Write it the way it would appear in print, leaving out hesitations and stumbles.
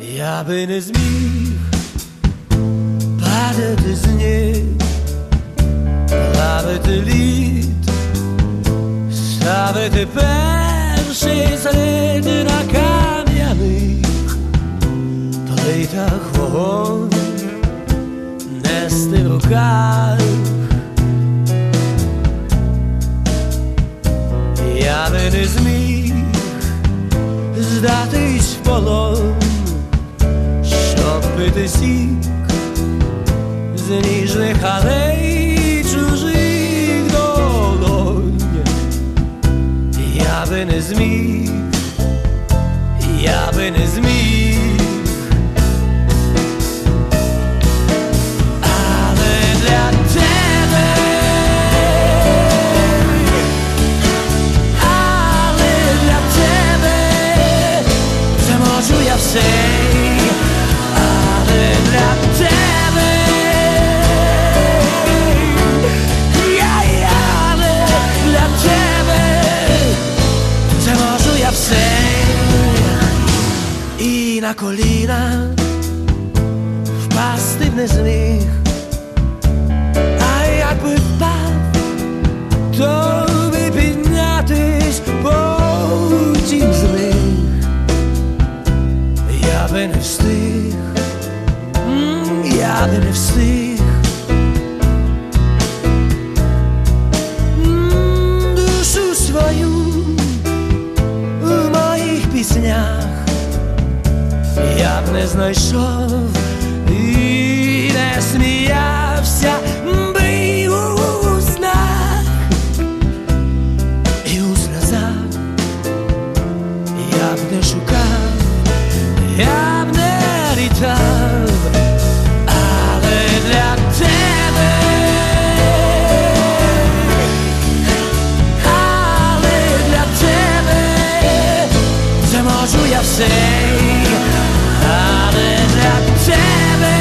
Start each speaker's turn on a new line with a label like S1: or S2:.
S1: Я би не зміг падати з ніг, плавити лід, ставити перший слід на кам'яних плитах, вогонь нести в руках. Я би не зміг здатись в полон, щоб пити сік з ніжних алей чужих долонь. Я би не зміг, я би не зміг. Але для тебе, але для тебе це можу я все. Але для тебе, але для тебе це можу я все. І на коліна впасти б не зміг, а якби впав, то би піднятись потім зміг. Я би не встиг, я би не встиг. Душу свою в моїх піснях я б не знайшов і не сміявся би й у снах, і у сльозах я б не шукав, я б не літав. Але для тебе, але для тебе це можу я все. Але для тебе,